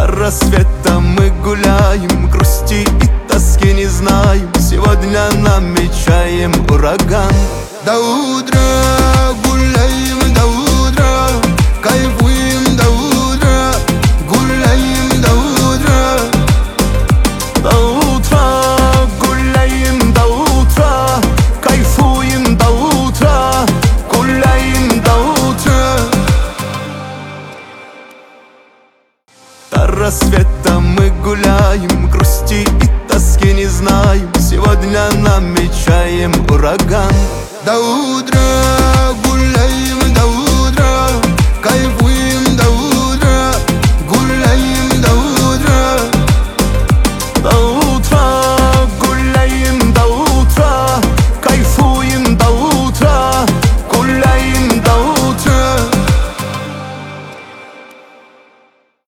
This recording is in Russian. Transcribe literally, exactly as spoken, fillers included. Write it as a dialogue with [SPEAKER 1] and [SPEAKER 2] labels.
[SPEAKER 1] рассвета мы гуляем, грусти и тоски не знаем. Сегодня намечаем ураган.
[SPEAKER 2] До утра гуляем, до утра кайфуем, до утра гуляем, до утра.
[SPEAKER 1] До утра гуляем, до утра кайфуем, до утра гуляем, до утра. До рассвета мы гуляем, грусти и тоски не знаем. Сегодня намечаем ураган.
[SPEAKER 2] До утра гуляем,